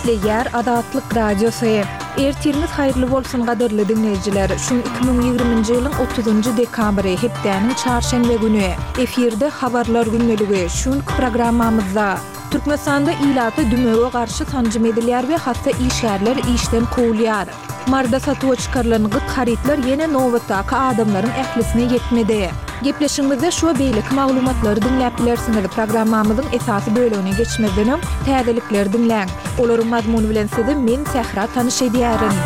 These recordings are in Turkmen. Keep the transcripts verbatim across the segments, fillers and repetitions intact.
Isleýär Adatlyk Radiosu. Ertiriniz haýyrly bolsun gaderli dinleýijiler. Şu iki bin ýigrimiji ýylyň otuzunjy dekabry hepdeniň çarşembe güni efirde habarlar günneligi şun programmamyzda Türkmenistanda ilaty dümöge garşy tanjym edilýär we hatda işgärler işden kowulýar. Marda satyp çykarlanan haritler ýene nowatdaky adamlaryň ählisine ýetmedi. Gepleşigimizde şu beýlik maglumatlary dinläp bilersiňiz. Programmamyzyň esasy bölümine geçmeden täzelikler dinläň. Olaryň mazmuny bilen sizi men Sehra tanyş edýärin.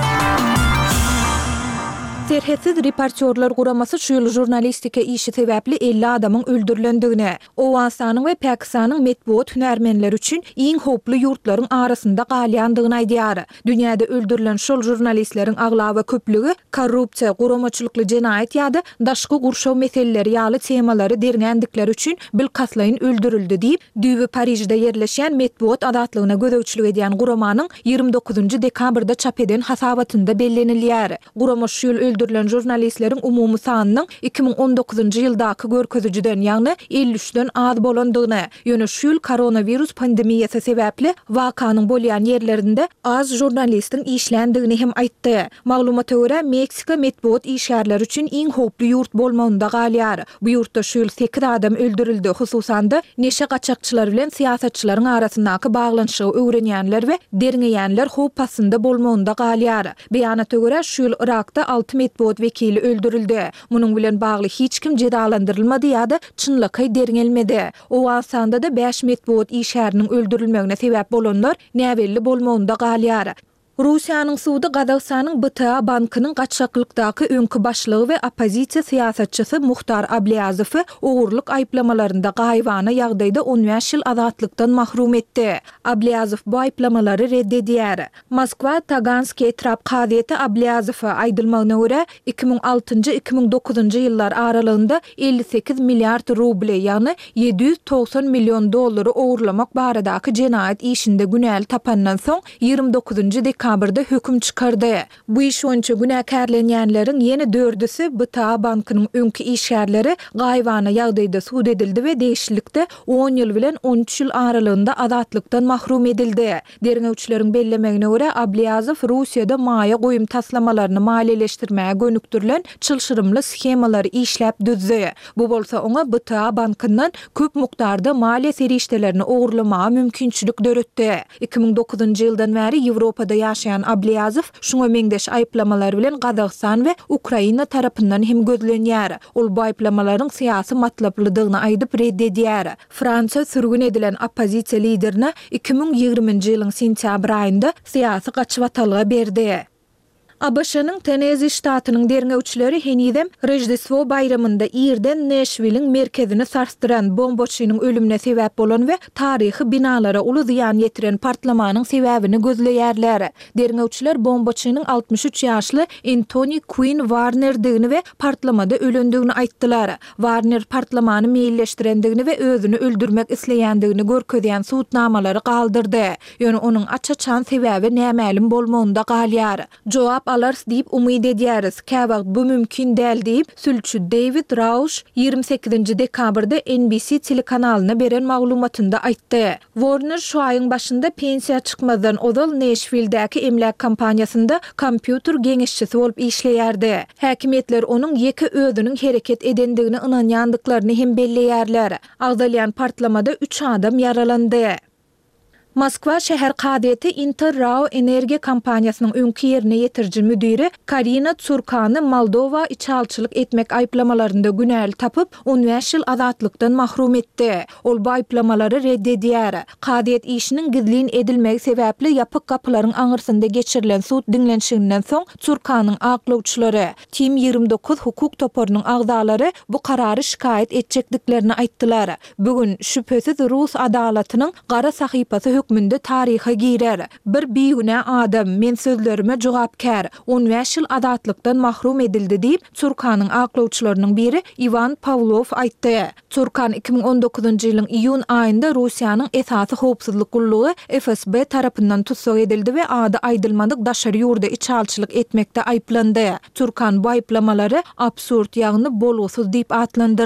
Serhetsiz reportörler guramasy şu ýyl jurnalistika işi sebäpli elli adamyň öldürilendigine, Owganistanyň we Pakistanyň medbuat hünärmenleri üçin iň hoply ýurtlaryň arasynda galýandygyny aýdýar. Dünýäde öldürilen şol jurnalistleriň aglaby köplügi korrupsiýa, guramaçylykly jenaýat ýa-da daşky gurşaw meseleleri ýaly temalary derňändikleri üçin bilkaslaýyn öldürildi diýip düýbi Parijde ýerleşýän medbuat adatlygyna gözegçilik edýän guramanyň ýygrimi dokuzunjy dekabrda çap eden hasabatynda bellenilýär. Gurama şu ýyl öldürilen jurnalistlerin umumy sanynyň iki bin on dokuzunjy ýyldaky görkezijiden ýagny elli üçden az bolandygyny, ýöne şu ýyl koronavirus pandemiýasy sebäpli wakanyň bolýan ýerlerinde az jurnalistiň işländigini hem aýtdy. Maglumata görä Meksika medbuat işgärleri üçin iň hoply ýurt bolmagynda galýar. Bu ýurtda şu ýyl sekiz adam öldürildi. Hususanda neşe gaçakçylar bilen siýasatçylaryň arasyndaky baglanşygy öwrenýänler we derňeýänler hopasynda bolmagynda galýar. Beýanata görä şu ýyl Irakda altı medbuat vekili öldürildi. Munyň bilen bagly hiç kim jedalandyrylmady ýa-da çynlyky derňelmedi. Owganistanda da beş medbuat işgäriniň öldürilmegine sebäp bolanlar näwelli bolmagynda galýar. Russiýanyň suwdy Gazagstanyň B T A bankynyň gaçşaklykdaky öňkü başlygy we opozisiýa siýasatçysy Muhtar Ablyazov ogurlyk aýplamalарynda gaýwany ýagdaýda on beş ýyl azatlykdan mahrum etdi. Ablyazov bu aýplamalary reddedýär. Moskwa Taganski etrap gazieti Ablyazova aýdylmagyna görä iki bin altynjy iki bin dokuzunjy ýyllar aralygynda elli sekiz milliard ruble ýagny ýedi ýüz togson million dollary ogurlamak baradaky jenaýat işinde günäli tapandan soň ýygrimi dokuzunjy dekabrda höküm çykardy. Bu iş boýunça günäkärlenýänleriň ýene dördüsi B T A bankynyň öňkü işgärleri gaýwany ýagdaýda suud edildi we değişiklikde on ýyl bilen on üç ýyl aralygynda azatlykdan mahrum edildi. Derňewçileriň bellemegine görä Ablyazov Russiýada maýa goýum taslamalaryny maliýeleşdirmäge gönükdirilen çylşyrymly skemalary işläp düzdi. Bu bolsa oňa B T A bankyndan köp mukdarda maliýe serişdelerini ogurlamaga mümkinçilik döretdi. iki bin dokuzunjy ýyldan bäri Ýewropada ýaşaýan Ablyazov şuňa meňdeş aýplamalary bilen Gazagstan we Ukraina tarapyndan hem gözlenýär. Ol bu aýplamalaryň syýasy matlaplydygyny aýdyp reddedýär. Fransa sürgün edilen opozisiýa liderine iki bin ýigriminji ýylyň sentýabr aýynda syýasy gaçywatalga berdi. A B Ş'nyň Tennessee ştatynyň derňewçileri henidem Rojdestvo bayramynda ýerden Nashville'iň merkezini sarsdyran bombaçynyň ölümine sebäp bolan we taryhy binalara uly ziýan ýetiren partlamanyň sebäbini gözleýärler. Derňewçiler bombaçynyň altmış üç ýaşly Anthony Quinn Warnerdigini we partlamada ölendigini aýtdylar. Warner partlamany meýilleşdirendigini we özüni öldürmek isleýändigini görkezýän suwtnamalary galdyrdy. Ýöne onuň açaçan sebäbi nämälim bolmagynda galýar. Jogap alars diýip umyd edýäris. Käbag bu mümkin däl diýip sülçü David Rausch ýygrimi sekizinji dekabrda N B C telekanalyna beren maglumatynda aýtdy. Warner şu aýyň başynda pensiýa çykmadan ozal Nashville'däki emlak kampaniýasynda kompýuter geňişçisi bolup işleýärdi. Häkimetler onuň ýeke özüniň hereket edendigine ynanýandyklaryny hem belleýärler. Agdalýan partlamada üç adam yaralandy. Moskwa şäher gazieti Interrao Energiýa kompaniýasynyň öňkü ýerine ýetirji müdiri Karina Tsurkany Moldova içalçylyk etmek aýplamalarynda günäli tapyp on beş ýyl azatlykdan mahrum etdi. Ol bu aýplamalary reddedýär. Gaziet işiniň gizlin edilmegi sebäpli ýapyk gapylaryň aňyrsynda geçirilen suud dinlenşiginden soň Tsurkanyň aklawçylary Tim ýygrimi dokuz hukuk toporunyň agdalary bu karary şikaýet etjekdiklerini aýtdylar. Bugün şüphesiz Rus adalatynyň gara sahypasy hükmünde tarihe girer. Bir biýüne adam men sözlerime jogapkär on beş ýyl azatlykdan mahrum edildi diýip Tsurkanyň aklawçylarynyň biri Ivan Pavlov aýtdy. Tsurkan iki bin on dokuzunjy ýylyň iýun aýynda Russiýanyň esasy howpsuzlyk gullugy F S B tarapyndan tutsak edildi we ady aýdylmadyk daşary ýurda içalçylyk etmekde aýplandy. Tsurkan bu aýplamalary absurd ýagny bolgusuz diýip atlandyrdy.